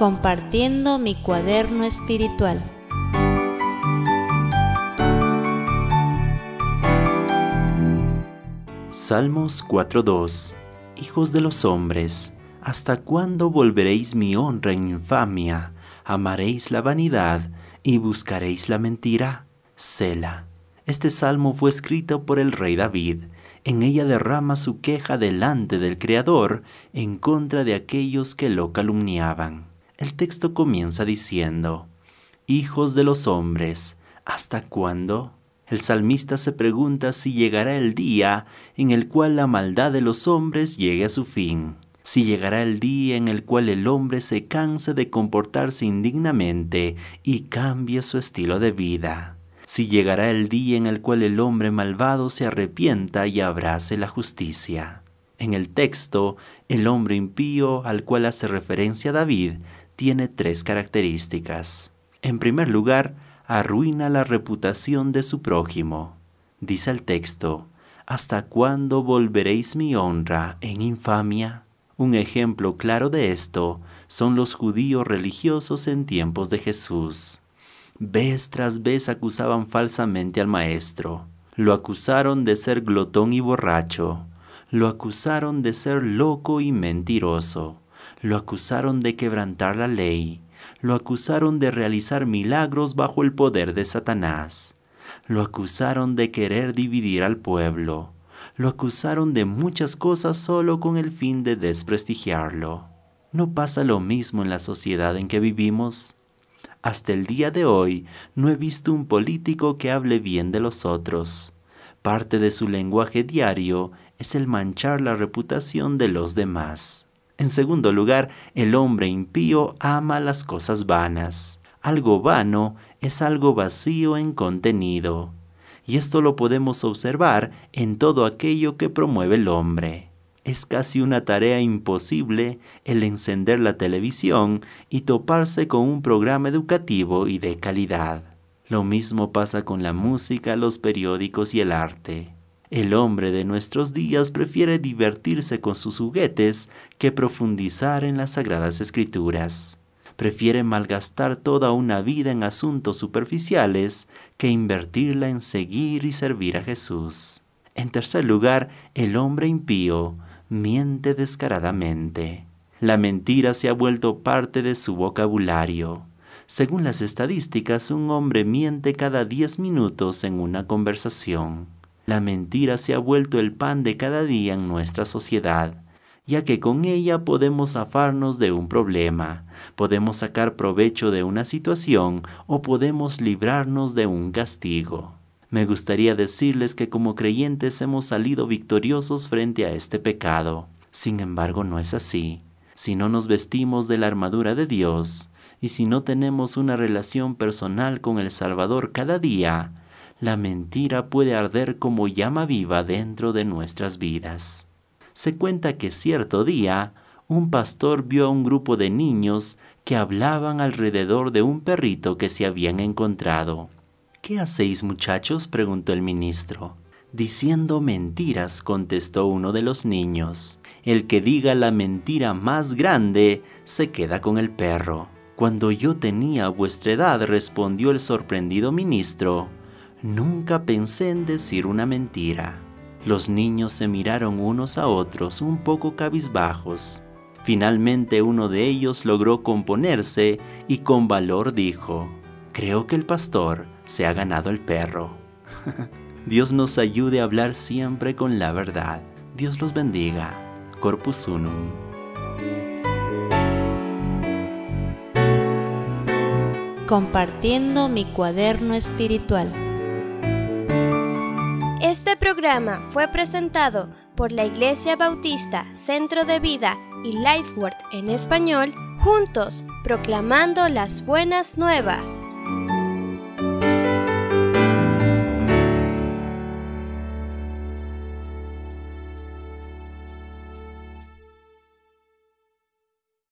Compartiendo mi cuaderno espiritual. Salmos 4:2. Hijos de los hombres, ¿hasta cuándo volveréis mi honra en infamia? ¿Amaréis la vanidad y buscaréis la mentira? Selah. Este salmo fue escrito por el rey David. En ella derrama su queja delante del Creador en contra de aquellos que lo calumniaban. El texto comienza diciendo: Hijos de los hombres, ¿hasta cuándo? El salmista se pregunta si llegará el día en el cual la maldad de los hombres llegue a su fin, si llegará el día en el cual el hombre se canse de comportarse indignamente y cambie su estilo de vida, si llegará el día en el cual el hombre malvado se arrepienta y abrace la justicia. En el texto, el hombre impío al cual hace referencia David tiene 3 características. En primer lugar, arruina la reputación de su prójimo. Dice el texto: ¿hasta cuándo volveréis mi honra en infamia? Un ejemplo claro de esto son los judíos religiosos en tiempos de Jesús. Vez tras vez acusaban falsamente al maestro. Lo acusaron de ser glotón y borracho. Lo acusaron de ser loco y mentiroso. Lo acusaron de quebrantar la ley. Lo acusaron de realizar milagros bajo el poder de Satanás. Lo acusaron de querer dividir al pueblo. Lo acusaron de muchas cosas solo con el fin de desprestigiarlo. ¿No pasa lo mismo en la sociedad en que vivimos? Hasta el día de hoy no he visto un político que hable bien de los otros. Parte de su lenguaje diario es el manchar la reputación de los demás. En segundo lugar, el hombre impío ama las cosas vanas. Algo vano es algo vacío en contenido. Y esto lo podemos observar en todo aquello que promueve el hombre. Es casi una tarea imposible el encender la televisión y toparse con un programa educativo y de calidad. Lo mismo pasa con la música, los periódicos y el arte. El hombre de nuestros días prefiere divertirse con sus juguetes que profundizar en las Sagradas Escrituras. Prefiere malgastar toda una vida en asuntos superficiales que invertirla en seguir y servir a Jesús. En tercer lugar, el hombre impío miente descaradamente. La mentira se ha vuelto parte de su vocabulario. Según las estadísticas, un hombre miente cada 10 minutos en una conversación. La mentira se ha vuelto el pan de cada día en nuestra sociedad, ya que con ella podemos zafarnos de un problema, podemos sacar provecho de una situación o podemos librarnos de un castigo. Me gustaría decirles que como creyentes hemos salido victoriosos frente a este pecado. Sin embargo, no es así. Si no nos vestimos de la armadura de Dios y si no tenemos una relación personal con el Salvador cada día, la mentira puede arder como llama viva dentro de nuestras vidas. Se cuenta que cierto día, un pastor vio a un grupo de niños que hablaban alrededor de un perrito que se habían encontrado. ¿Qué hacéis, muchachos?, preguntó el ministro. Diciendo mentiras, contestó uno de los niños. El que diga la mentira más grande se queda con el perro. Cuando yo tenía vuestra edad, respondió el sorprendido ministro, nunca pensé en decir una mentira. Los niños se miraron unos a otros un poco cabizbajos. Finalmente uno de ellos logró componerse y con valor dijo: creo que el pastor se ha ganado el perro. Dios nos ayude a hablar siempre con la verdad. Dios los bendiga. Corpus Unum. Compartiendo mi cuaderno espiritual. Este programa fue presentado por la Iglesia Bautista Centro de Vida y Lifeword en español, juntos proclamando las buenas nuevas.